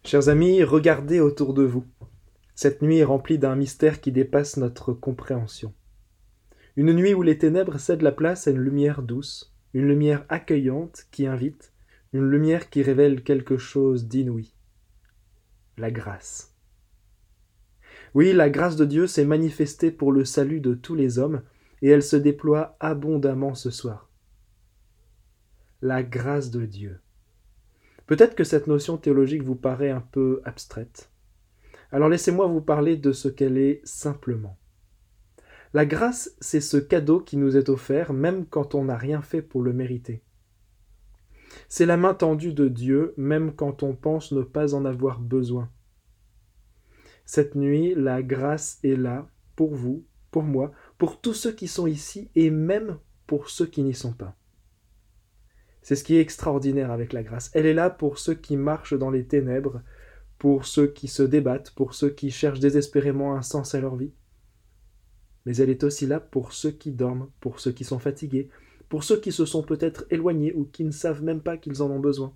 Chers amis, regardez autour de vous. Cette nuit est remplie d'un mystère qui dépasse notre compréhension. Une nuit où les ténèbres cèdent la place à une lumière douce, une lumière accueillante qui invite, une lumière qui révèle quelque chose d'inouï. La grâce. Oui, la grâce de Dieu s'est manifestée pour le salut de tous les hommes et elle se déploie abondamment ce soir. La grâce de Dieu. Peut-être que cette notion théologique vous paraît un peu abstraite. Alors laissez-moi vous parler de ce qu'elle est simplement. La grâce, c'est ce cadeau qui nous est offert même quand on n'a rien fait pour le mériter. C'est la main tendue de Dieu même quand on pense ne pas en avoir besoin. Cette nuit, la grâce est là pour vous, pour moi, pour tous ceux qui sont ici et même pour ceux qui n'y sont pas. C'est ce qui est extraordinaire avec la grâce. Elle est là pour ceux qui marchent dans les ténèbres, pour ceux qui se débattent, pour ceux qui cherchent désespérément un sens à leur vie. Mais elle est aussi là pour ceux qui dorment, pour ceux qui sont fatigués, pour ceux qui se sont peut-être éloignés ou qui ne savent même pas qu'ils en ont besoin.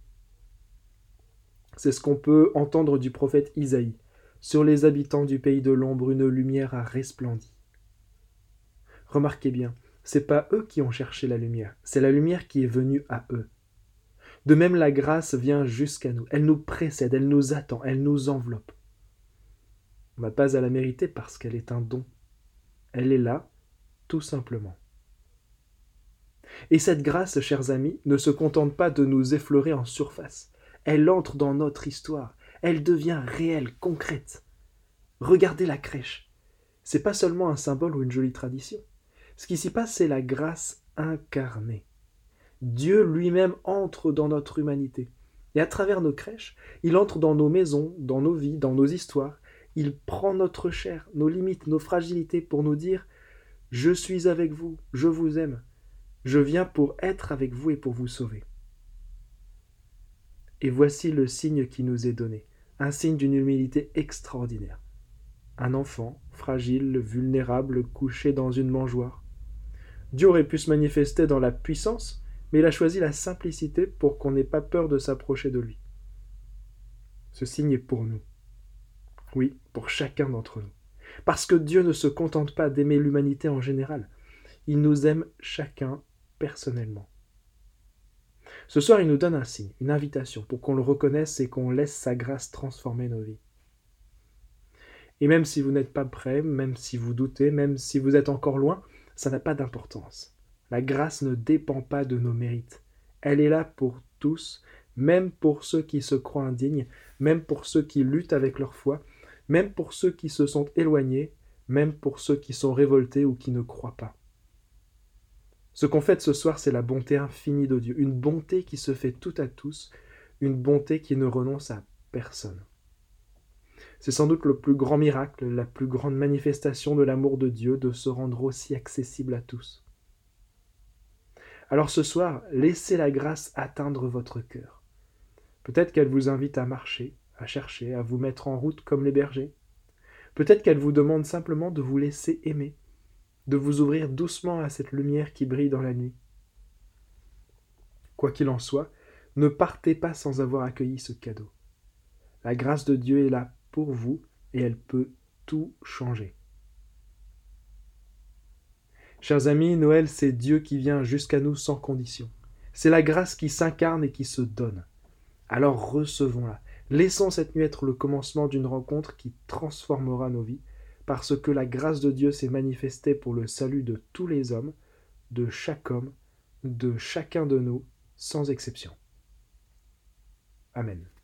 C'est ce qu'on peut entendre du prophète Isaïe. Sur les habitants du pays de l'ombre, une lumière a resplendi. Remarquez bien, c'est pas eux qui ont cherché la lumière, c'est la lumière qui est venue à eux. De même, la grâce vient jusqu'à nous, elle nous précède, elle nous attend, elle nous enveloppe. On n'a pas à la mériter parce qu'elle est un don. Elle est là, tout simplement. Et cette grâce, chers amis, ne se contente pas de nous effleurer en surface. Elle entre dans notre histoire. Elle devient réelle, concrète. Regardez la crèche. C'est pas seulement un symbole ou une jolie tradition. Ce qui s'y passe, c'est la grâce incarnée. Dieu lui-même entre dans notre humanité. Et à travers nos crèches, il entre dans nos maisons, dans nos vies, dans nos histoires. Il prend notre chair, nos limites, nos fragilités pour nous dire « Je suis avec vous, je vous aime. Je viens pour être avec vous et pour vous sauver. » Et voici le signe qui nous est donné, un signe d'une humilité extraordinaire. Un enfant, fragile, vulnérable, couché dans une mangeoire. Dieu aurait pu se manifester dans la puissance, mais il a choisi la simplicité pour qu'on n'ait pas peur de s'approcher de lui. Ce signe est pour nous. Oui, pour chacun d'entre nous. Parce que Dieu ne se contente pas d'aimer l'humanité en général. Il nous aime chacun personnellement. Ce soir, il nous donne un signe, une invitation pour qu'on le reconnaisse et qu'on laisse sa grâce transformer nos vies. Et même si vous n'êtes pas prêt, même si vous doutez, même si vous êtes encore loin, ça n'a pas d'importance. La grâce ne dépend pas de nos mérites. Elle est là pour tous, même pour ceux qui se croient indignes, même pour ceux qui luttent avec leur foi, même pour ceux qui se sont éloignés, même pour ceux qui sont révoltés ou qui ne croient pas. Ce qu'on fête ce soir, c'est la bonté infinie de Dieu, une bonté qui se fait tout à tous, une bonté qui ne renonce à personne. C'est sans doute le plus grand miracle, la plus grande manifestation de l'amour de Dieu de se rendre aussi accessible à tous. Alors ce soir, laissez la grâce atteindre votre cœur. Peut-être qu'elle vous invite à marcher, à chercher, à vous mettre en route comme les bergers. Peut-être qu'elle vous demande simplement de vous laisser aimer, de vous ouvrir doucement à cette lumière qui brille dans la nuit. Quoi qu'il en soit, ne partez pas sans avoir accueilli ce cadeau. La grâce de Dieu est là pour vous et elle peut tout changer. Chers amis, Noël, c'est Dieu qui vient jusqu'à nous sans condition. C'est la grâce qui s'incarne et qui se donne. Alors recevons-la. Laissons cette nuit être le commencement d'une rencontre qui transformera nos vies, parce que la grâce de Dieu s'est manifestée pour le salut de tous les hommes, de chaque homme, de chacun de nous, sans exception. Amen.